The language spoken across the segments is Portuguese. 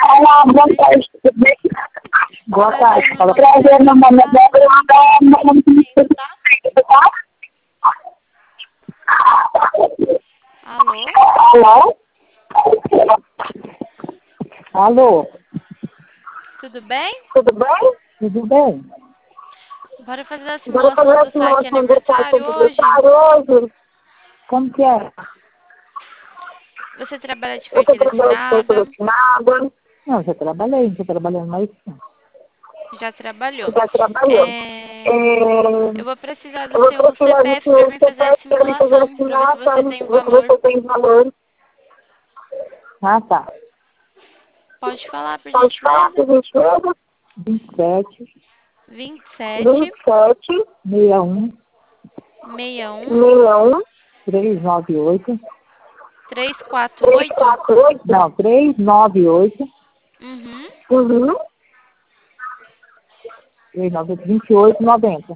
Olá, boa tarde, tudo bem? Boa tarde, fala. Prazer, meu nome é Débora, tá? Alô? Alô? Alô? Tudo bem? Tudo bem? Tudo bem. Bora fazer a Agora fazer simulação a do saque simulação do site aniversário hoje? hoje. Como que é? Você trabalha de Você carteira trabalha de carteira assinada? assinada? Não, já trabalhei, não estou trabalhando mais. Já trabalhou. Já trabalhou. Eu vou precisar Eu do vou seu precisar do CPF para seu mim fazer a CPF para mim fazer a simulação, para ver se você simulação, tem ver se valor. você tem valor. Ah, tá. Pode falar, por Pode falar, gentileza? por gentileza? 27, 27 27, 61, 61 61, 398, 348. 348, não, 398, Uhum. uhum, 398, 28, 90.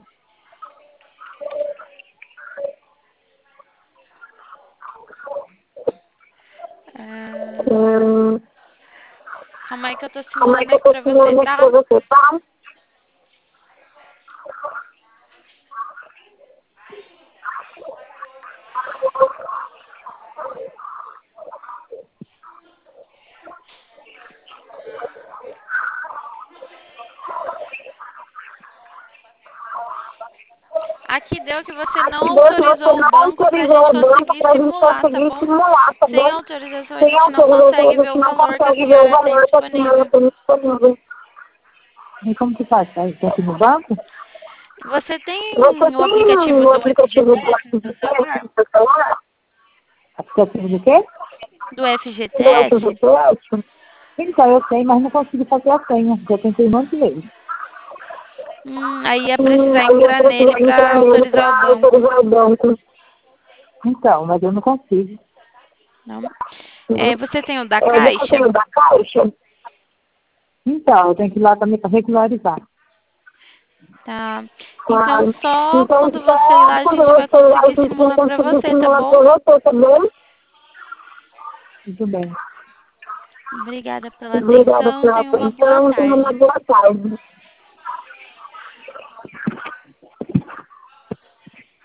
Ah, calma aí que eu tô Como é simulando que eu aqui tô pra você, assinando isso tá? pra você, tá? Aqui deu que você Aqui não deu que você autorizou o não banco pra autorizou gente o banco conseguir pra gente simular, tá conseguir bom? simular, tá Sem bom? autorização a Sem gente não autorização, a consegue ver gente o não valor que a consegue ver o senhora tem valor que a senhora disponível. tem disponível. E como que faz? Tem que ir no banco? Você Você tem o tem aplicativo o do aplicativo do FGTS no seu FGTS celular? no seu celular? Aplicativo do quê? Do Do FGTS? FGTS? Então, eu tenho, mas não consigo fazer a senha. Já tentei um monte de vezes. Aí ia precisar Aí eu entrar preciso nele entrar pra nele autorizar o pra banco. autorizar o banco. Então, mas eu não consigo. Não? Né? Você tem o da Você tem Caixa? o da Caixa? Então, eu tenho que ir lá também para regularizar. Tá. Tá? Então só Então, quando você ir só lá a quando gente vai você ir lá, a conseguir gente vai simular pra conseguir você, tá simular bom? para você, tá bom? Muito bem. Obrigada pela Obrigada atenção. pela Tenha uma boa atenção. Tenha uma tarde. boa tarde.